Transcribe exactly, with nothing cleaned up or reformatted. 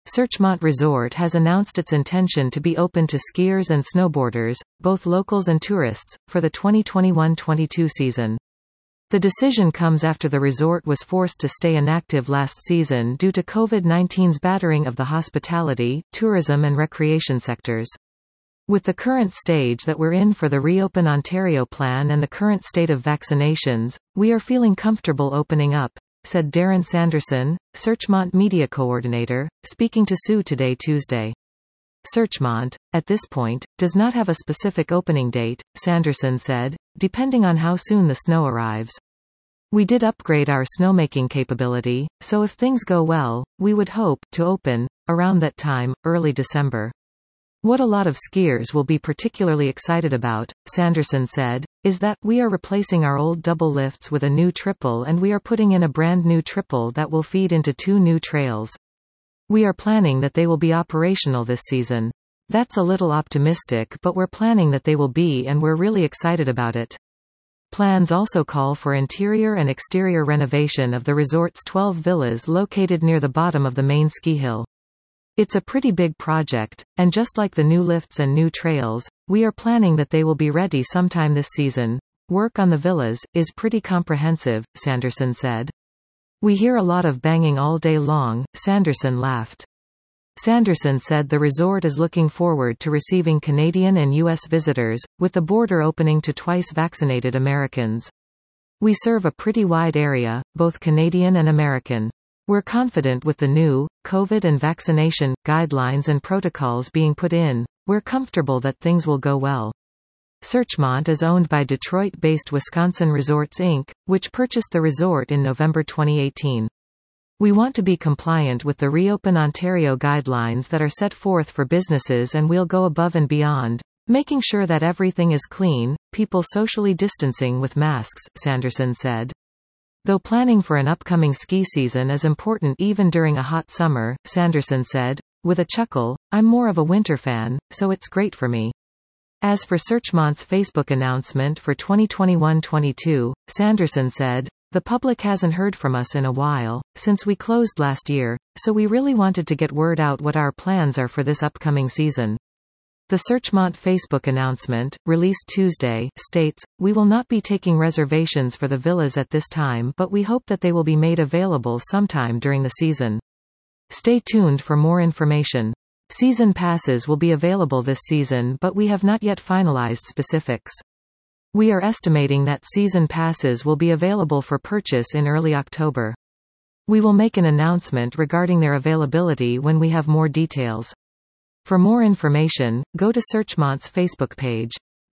Searchmont Resort has announced its intention to be open to skiers and snowboarders, both locals and tourists, for the twenty twenty-one twenty-two season. The decision comes after the resort was forced to stay inactive last season due to COVID nineteen's battering of the hospitality, tourism and recreation sectors. With the current stage that we're in for the Reopen Ontario plan and the current state of vaccinations, we are feeling comfortable opening up, said Darren Sanderson, Searchmont media coordinator, speaking to Sue Today Tuesday. Searchmont, at this point, does not have a specific opening date, Sanderson said, depending on how soon the snow arrives. We did upgrade our snowmaking capability, so if things go well, we would hope to open around that time, early December. What a lot of skiers will be particularly excited about, Sanderson said, is that we are replacing our old double lifts with a new triple and we are putting in a brand new triple that will feed into two new trails. We are planning that they will be operational this season. That's a little optimistic, but we're planning that they will be, and we're really excited about it. Plans also call for interior and exterior renovation of the resort's twelve villas located near the bottom of the main ski hill. It's a pretty big project, and just like the new lifts and new trails, we are planning that they will be ready sometime this season. Work on the villas is pretty comprehensive, Sanderson said. We hear a lot of banging all day long, Sanderson laughed. Sanderson said the resort is looking forward to receiving Canadian and U S visitors, with the border opening to twice vaccinated Americans. We serve a pretty wide area, both Canadian and American. We're confident with the new COVID and vaccination guidelines and protocols being put in. We're comfortable that things will go well. Searchmont is owned by Detroit-based Wisconsin Resorts Incorporated, which purchased the resort in November twenty eighteen. We want to be compliant with the Reopen Ontario guidelines that are set forth for businesses, and we'll go above and beyond, making sure that everything is clean, people socially distancing with masks, Sanderson said. Though planning for an upcoming ski season is important even during a hot summer, Sanderson said, with a chuckle, I'm more of a winter fan, so it's great for me. As for Searchmont's Facebook announcement for twenty twenty-one twenty-two, Sanderson said, the public hasn't heard from us in a while, since we closed last year, so we really wanted to get word out what our plans are for this upcoming season. The Searchmont Facebook announcement, released Tuesday, states, we will not be taking reservations for the villas at this time, but we hope that they will be made available sometime during the season. Stay tuned for more information. Season passes will be available this season, but we have not yet finalized specifics. We are estimating that season passes will be available for purchase in early October. We will make an announcement regarding their availability when we have more details. For more information, go to Searchmont's Facebook page.